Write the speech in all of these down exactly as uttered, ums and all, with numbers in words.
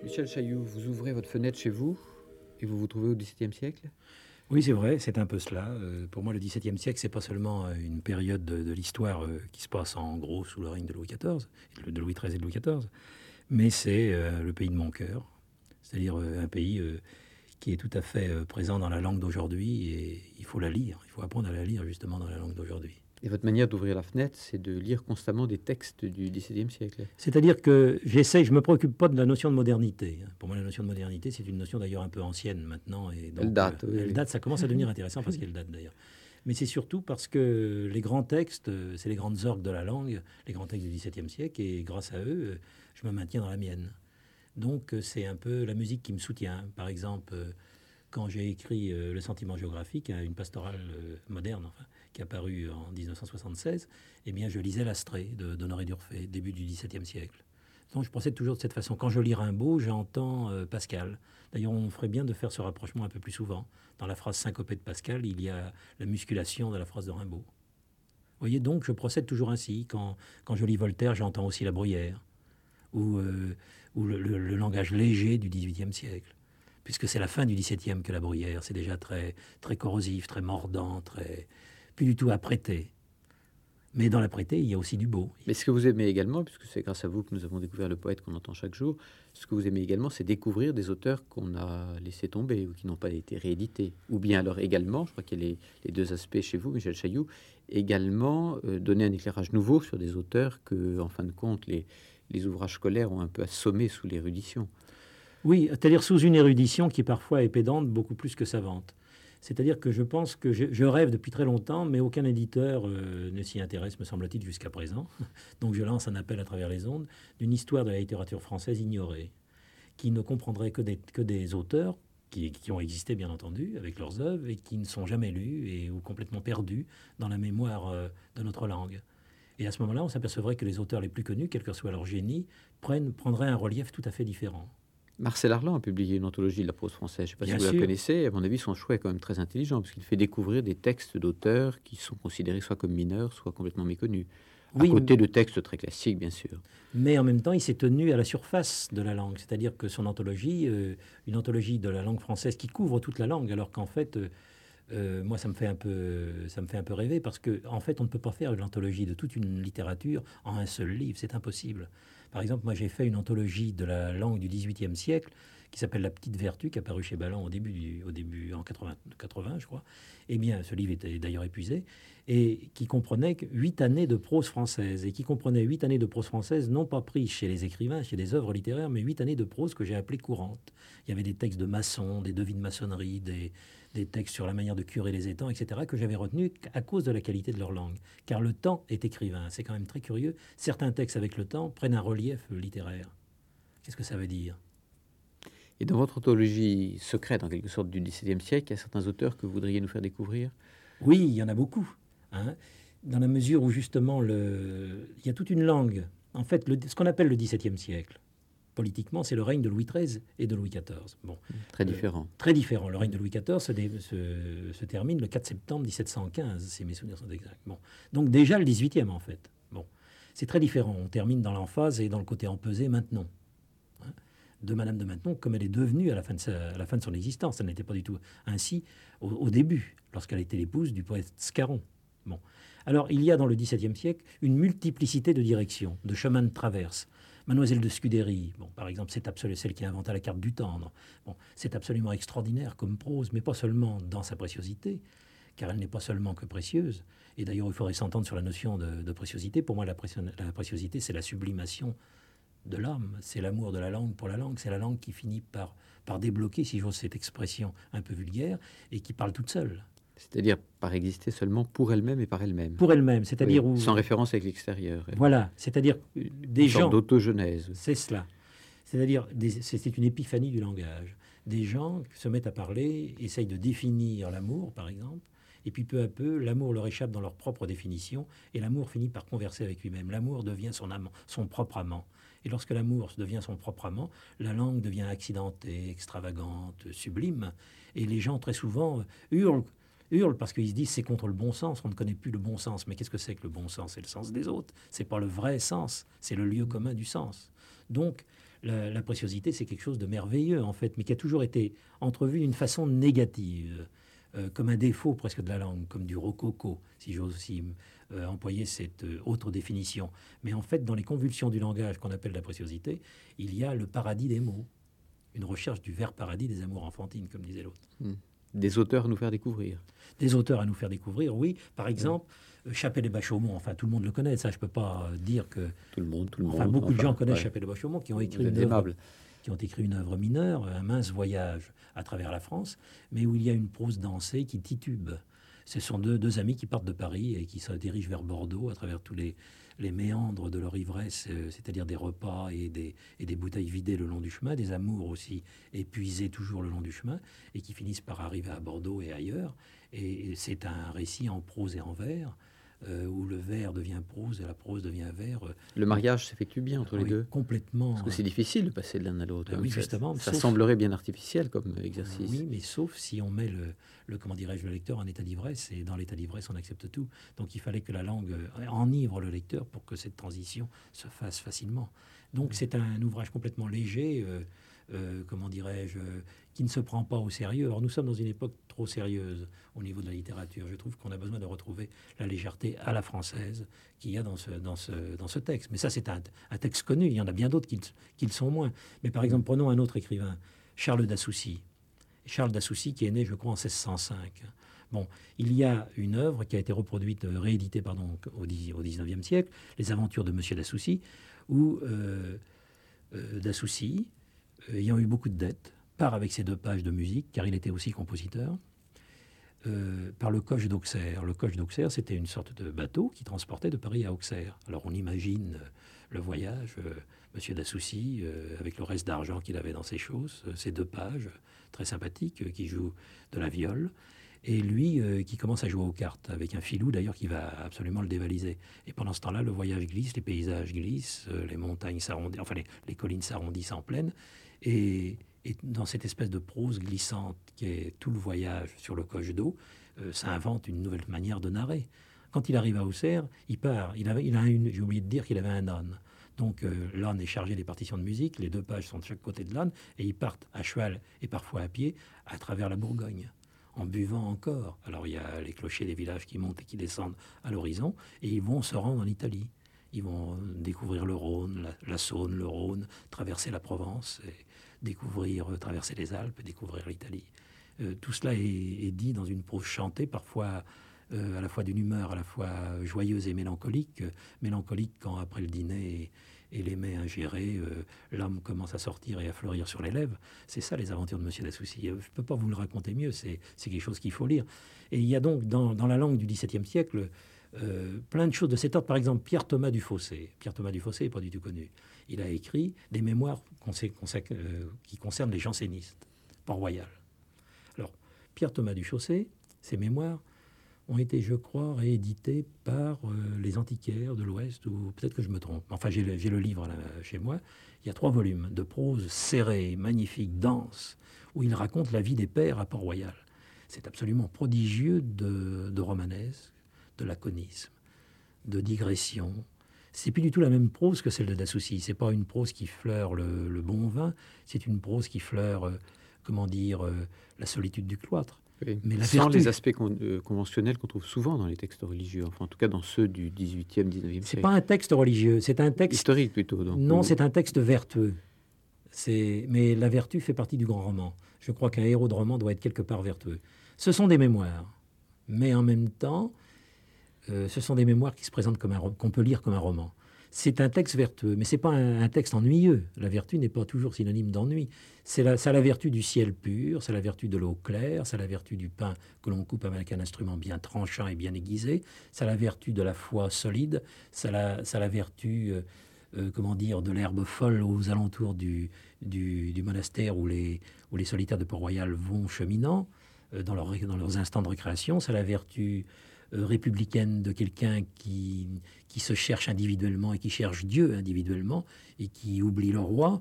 Michel Chailloux, vous ouvrez votre fenêtre chez vous et vous vous trouvez au XVIIe siècle? Oui, c'est vrai, c'est un peu cela. Euh, pour moi, le XVIIe siècle, c'est pas seulement euh, une période de, de l'histoire euh, qui se passe en gros sous le règne de Louis quatorze, de Louis treize et de Louis quatorze, mais c'est euh, le pays de mon cœur, c'est-à-dire euh, un pays euh, qui est tout à fait euh, présent dans la langue d'aujourd'hui et il faut la lire, il faut apprendre à la lire justement dans la langue d'aujourd'hui. Et votre manière d'ouvrir la fenêtre, c'est de lire constamment des textes du XVIIe siècle. C'est-à-dire que j'essaie, je me préoccupe pas de la notion de modernité. Pour moi, la notion de modernité, c'est une notion d'ailleurs un peu ancienne maintenant. Et donc, Elle date. euh, Oui, elle oui. date, ça commence à devenir intéressant parce qu'elle date d'ailleurs. Mais c'est surtout parce que les grands textes, euh, c'est les grandes orgues de la langue, les grands textes du XVIIe siècle, et grâce à eux, euh, je me maintiens dans la mienne. Donc euh, c'est un peu la musique qui me soutient. Par exemple, euh, quand j'ai écrit euh, Le sentiment géographique, hein, une pastorale euh, moderne, enfin, qui est apparue en dix-neuf cent soixante-seize, eh bien, je lisais l'Astrée de d'Honoré d'Urfé, début du XVIIe siècle. Donc, je procède toujours de cette façon. Quand je lis Rimbaud, j'entends euh, Pascal. D'ailleurs, on ferait bien de faire ce rapprochement un peu plus souvent. Dans la phrase syncopée de Pascal, il y a la musculation de la phrase de Rimbaud. Vous voyez, donc, je procède toujours ainsi. Quand, quand je lis Voltaire, j'entends aussi la Bruyère, ou, euh, ou le, le, le langage léger du XVIIIe siècle. Puisque c'est la fin du XVIIe que la Bruyère, c'est déjà très, très corrosif, très mordant, très, plus du tout apprêté. Mais dans l'apprêté, il y a aussi du beau. Mais ce que vous aimez également, puisque c'est grâce à vous que nous avons découvert le poète qu'on entend chaque jour, ce que vous aimez également, c'est découvrir des auteurs qu'on a laissés tomber ou qui n'ont pas été réédités. Ou bien alors également, je crois qu'il y a les, les deux aspects chez vous, Michel Chailloux, également euh, donner un éclairage nouveau sur des auteurs que, en fin de compte, les, les ouvrages scolaires ont un peu assommés sous l'érudition. Oui, c'est-à-dire sous une érudition qui parfois est pédante beaucoup plus que savante. C'est-à-dire que je pense que je, je rêve depuis très longtemps, mais aucun éditeur euh, ne s'y intéresse, me semble-t-il, jusqu'à présent. Donc je lance un appel à travers les ondes d'une histoire de la littérature française ignorée, qui ne comprendrait que des, que des auteurs qui, qui ont existé, bien entendu, avec leurs œuvres, et qui ne sont jamais lus et, ou complètement perdus dans la mémoire euh, de notre langue. Et à ce moment-là, on s'apercevrait que les auteurs les plus connus, quel que soit leur génie, prennent, prendraient un relief tout à fait différent. Marcel Arlan a publié une anthologie de la prose française. Je ne sais pas Bien si vous sûr. la connaissez. À mon avis, son choix est quand même très intelligent, parce qu'il fait découvrir des textes d'auteurs qui sont considérés soit comme mineurs, soit complètement méconnus. Oui, à côté de textes très classiques, bien sûr. Mais en même temps, il s'est tenu à la surface de la langue. C'est-à-dire que son anthologie, euh, une anthologie de la langue française qui couvre toute la langue, alors qu'en fait, euh, euh, moi, ça me fait un peu, ça me fait un peu rêver, parce que en fait, on ne peut pas faire une anthologie de toute une littérature en un seul livre. C'est impossible. Par exemple, moi, j'ai fait une anthologie de la langue du XVIIIe siècle qui s'appelle La Petite Vertu, qui est apparue chez Balland au début, du, au début en quatre-vingts, quatre-vingts, je crois. Eh bien, ce livre était d'ailleurs épuisé, et qui comprenait huit années de prose française, et qui comprenait huit années de prose française, non pas prises chez les écrivains, chez des œuvres littéraires, mais huit années de prose que j'ai appelées courantes. Il y avait des textes de maçons, des devis de maçonnerie, des, des textes sur la manière de curer les étangs, et cetera, que j'avais retenus à cause de la qualité de leur langue. Car le temps est écrivain, c'est quand même très curieux. Certains textes avec le temps prennent un relief littéraire. Qu'est-ce que ça veut dire ? Et dans votre anthologie secrète, en quelque sorte, du XVIIe siècle, il y a certains auteurs que vous voudriez nous faire découvrir? Oui, il y en a beaucoup. Hein, dans la mesure où, justement, le... il y a toute une langue. En fait, le... ce qu'on appelle le XVIIe siècle, politiquement, c'est le règne de Louis treize et de Louis quatorze. Bon, très différent. Euh, très différent. Le règne de Louis quatorze se, dé... se... se termine le quatre septembre dix-sept cent quinze, si mes souvenirs sont exacts. Bon. Donc déjà le dix-huitième, en fait. Bon. C'est très différent. On termine dans l'emphase et dans le côté empesé maintenant. De Madame de Maintenon, comme elle est devenue à la fin de, sa, à la fin de son existence. Elle n'était pas du tout ainsi au, au début, lorsqu'elle était l'épouse du poète Scarron. Bon. Alors, il y a dans le XVIIe siècle une multiplicité de directions, de chemins de traverse. Mademoiselle de Scudéry, bon, par exemple, c'est absolument celle qui a inventé la carte du tendre. Bon, c'est absolument extraordinaire comme prose, mais pas seulement dans sa préciosité, car elle n'est pas seulement que précieuse. Et d'ailleurs, il faudrait s'entendre sur la notion de, de préciosité. Pour moi, la, précio, la préciosité, c'est la sublimation de l'âme, c'est l'amour de la langue pour la langue, c'est la langue qui finit par, par débloquer, si j'ose cette expression un peu vulgaire, et qui parle toute seule. C'est-à-dire par exister seulement pour elle-même et par elle-même. Pour elle-même, c'est-à-dire... Oui, où, sans référence avec l'extérieur. Voilà, c'est-à-dire des une gens... sorte d'autogenèse. C'est cela. C'est-à-dire, c'est une épiphanie du langage. Des gens qui se mettent à parler, essayent de définir l'amour, par exemple, et puis peu à peu, l'amour leur échappe dans leur propre définition, et l'amour finit par converser avec lui-même. L'amour devient son amant, son propre amant. Et lorsque l'amour devient son propre amant, la langue devient accidentée, extravagante, sublime. Et les gens, très souvent, hurlent, hurlent parce qu'ils se disent c'est contre le bon sens. On ne connaît plus le bon sens. Mais qu'est-ce que c'est que le bon sens? C'est le sens des autres. C'est pas le vrai sens. C'est le lieu commun du sens. Donc, la, la préciosité, c'est quelque chose de merveilleux, en fait, mais qui a toujours été entrevu d'une façon négative, euh, comme un défaut presque de la langue, comme du rococo, si j'ose aussi euh, employer cette euh, autre définition. Mais en fait, dans les convulsions du langage qu'on appelle la préciosité, il y a le paradis des mots, une recherche du vers paradis des amours enfantines, comme disait l'autre. Mmh. Des auteurs à nous faire découvrir. Des auteurs à nous faire découvrir, oui. Par exemple, mmh. Chapelle et Bachaumont, enfin, tout le monde le connaît, ça, je ne peux pas dire que... Tout le monde, tout le enfin, monde. beaucoup enfin, de gens connaissent ouais. Chapelle et Bachaumont, qui ont écrit Vous une êtes œuvre, aimable. qui ont écrit une œuvre mineure, Un mince voyage à travers la France, mais où il y a une prose dansée qui titube. Ce sont deux, deux amis qui partent de Paris et qui se dirigent vers Bordeaux à travers tous les, les méandres de leur ivresse, euh, c'est-à-dire des repas et des, et des bouteilles vidées le long du chemin, des amours aussi épuisés toujours le long du chemin, et qui finissent par arriver à Bordeaux et ailleurs. Et, et c'est un récit en prose et en vers, euh, où le vers devient prose et la prose devient vers. Euh, Le mariage s'effectue bien entre oui, les deux. Complètement. Parce que c'est difficile de passer de l'un à l'autre. Ben oui, justement. Ça sauf, semblerait bien artificiel comme exercice. Oui, mais sauf si on met le, le comment dirais-je, le lecteur en état d'ivresse, et dans l'état d'ivresse, on accepte tout. Donc il fallait que la langue enivre le lecteur pour que cette transition se fasse facilement. Donc c'est un ouvrage complètement léger, euh, euh, comment dirais-je, euh, qui ne se prend pas au sérieux. Alors nous sommes dans une époque trop sérieuse au niveau de la littérature. Je trouve qu'on a besoin de retrouver la légèreté à la française qu'il y a dans ce, dans ce, dans ce texte. Mais ça, c'est un, un texte connu. Il y en a bien d'autres qui, qui le sont moins. Mais par exemple, prenons un autre écrivain, Charles d'Assoucy. Charles d'Assoucy qui est né, je crois, en seize cent cinq. Bon, il y a une œuvre qui a été reproduite, rééditée pardon, au dix-neuvième siècle, Les Aventures de Monsieur d'Assoucy, où euh, euh, d'Assoucy, euh, ayant eu beaucoup de dettes, part avec ses deux pages de musique, car il était aussi compositeur, euh, par le coche d'Auxerre. Le coche d'Auxerre, c'était une sorte de bateau qui transportait de Paris à Auxerre. Alors on imagine euh, le voyage, euh, Monsieur d'Assoucy, euh, avec le reste d'argent qu'il avait dans ses choses, euh, ces deux pages très sympathiques, euh, qui jouent de la viole, et lui euh, qui commence à jouer aux cartes, avec un filou d'ailleurs qui va absolument le dévaliser. Et pendant ce temps-là, le voyage glisse, les paysages glissent, euh, les montagnes s'arrondissent, enfin les, les collines s'arrondissent en plaine, et... Et dans cette espèce de prose glissante qui est tout le voyage sur le coche d'eau, euh, ça invente une nouvelle manière de narrer. Quand il arrive à Auxerre, il part. Il avait, il a une, j'ai oublié de dire qu'il avait un âne. Donc euh, l'âne est chargé des partitions de musique, les deux pages sont de chaque côté de l'âne, et ils partent à cheval et parfois à pied à travers la Bourgogne, en buvant encore. Alors il y a les clochers des villages qui montent et qui descendent à l'horizon, et ils vont se rendre en Italie. Ils vont découvrir le Rhône, la, la Saône, le Rhône, traverser la Provence, et découvrir, euh, traverser les Alpes, découvrir l'Italie. Euh, tout cela est, est dit dans une prose chantée, parfois euh, à la fois d'une humeur à la fois joyeuse et mélancolique. Euh, mélancolique quand, après le dîner et, et les mets ingérés, euh, l'homme commence à sortir et à fleurir sur les lèvres. C'est ça, les aventures de Monsieur d'Assoucy. Je ne peux pas vous le raconter mieux, c'est, c'est quelque chose qu'il faut lire. Et il y a donc, dans, dans la langue du dix-septième siècle, Euh, plein de choses de cet ordre. Par exemple, Pierre Thomas du Fossé. Pierre Thomas du Fossé n'est pas du tout connu. Il a écrit des mémoires euh, qui concernent les jansénistes, Port-Royal. Alors, Pierre Thomas du Fossé, ses mémoires ont été, je crois, réédités par euh, les antiquaires de l'Ouest, ou peut-être que je me trompe. Enfin, j'ai le, j'ai le livre là, chez moi. Il y a trois volumes de prose serrée, magnifique, dense, où il raconte la vie des pères à Port-Royal. C'est absolument prodigieux de, de romanesque, de laconisme, de digression. C'est plus du tout la même prose que celle de Dassoucy. C'est pas une prose qui fleure le, le bon vin, c'est une prose qui fleure, euh, comment dire, euh, la solitude du cloître. Oui. Mais la sans vertu, les aspects con, euh, conventionnels qu'on trouve souvent dans les textes religieux, enfin en tout cas dans ceux du dix-huitième, dix-neuvième c'est siècle. pas un texte religieux, c'est un texte historique plutôt. Donc, non, ou... c'est un texte vertueux. C'est... Mais la vertu fait partie du grand roman. Je crois qu'un héros de roman doit être quelque part vertueux. Ce sont des mémoires, mais en même temps, Euh, ce sont des mémoires qui se présentent comme un qu'on peut lire comme un roman. C'est un texte vertueux, mais c'est pas un, un texte ennuyeux. La vertu n'est pas toujours synonyme d'ennui. C'est la, ça a la vertu du ciel pur, c'est la vertu de l'eau claire, c'est la vertu du pain que l'on coupe avec un instrument bien tranchant et bien aiguisé, c'est la vertu de la foi solide, c'est la, c'est la vertu, euh, euh, comment dire, de l'herbe folle aux alentours du, du, du monastère où les, où les solitaires de Port-Royal vont cheminant euh, dans, leur, dans leurs instants de récréation, c'est la vertu républicaine de quelqu'un qui, qui se cherche individuellement et qui cherche Dieu individuellement et qui oublie le roi.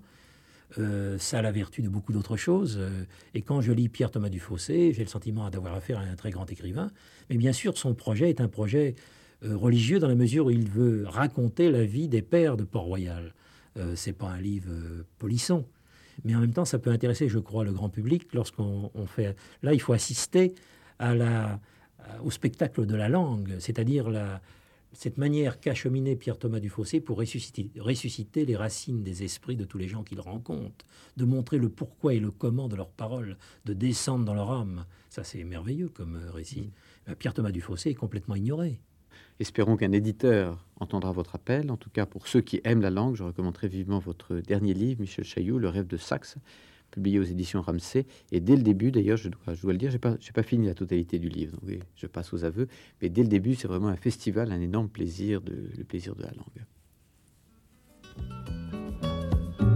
Euh, ça a la vertu de beaucoup d'autres choses. Et quand je lis Pierre Thomas du Fossé, j'ai le sentiment d'avoir affaire à un très grand écrivain. Mais bien sûr, son projet est un projet euh, religieux dans la mesure où il veut raconter la vie des pères de Port-Royal. Euh, c'est pas un livre euh, polisson. Mais en même temps, ça peut intéresser, je crois, le grand public lorsqu'on on fait... Là, il faut assister à la, au spectacle de la langue, c'est-à-dire la, cette manière qu'a cheminé Pierre-Thomas Dufossé pour ressusciter, ressusciter les racines des esprits de tous les gens qu'il rencontre, de montrer le pourquoi et le comment de leurs paroles, de descendre dans leur âme. Ça, c'est merveilleux comme récit. Mmh. Pierre-Thomas Dufossé est complètement ignoré. Espérons qu'un éditeur entendra votre appel. En tout cas, pour ceux qui aiment la langue, je recommanderais vivement votre dernier livre, Michel Chailloux, Le rêve de Saxe, publié aux éditions Ramsay. Et dès le début, d'ailleurs, je dois, je dois le dire, je n'ai pas, j'ai pas fini la totalité du livre, donc oui, je passe aux aveux. Mais dès le début, c'est vraiment un festival, un énorme plaisir, de, le plaisir de la langue.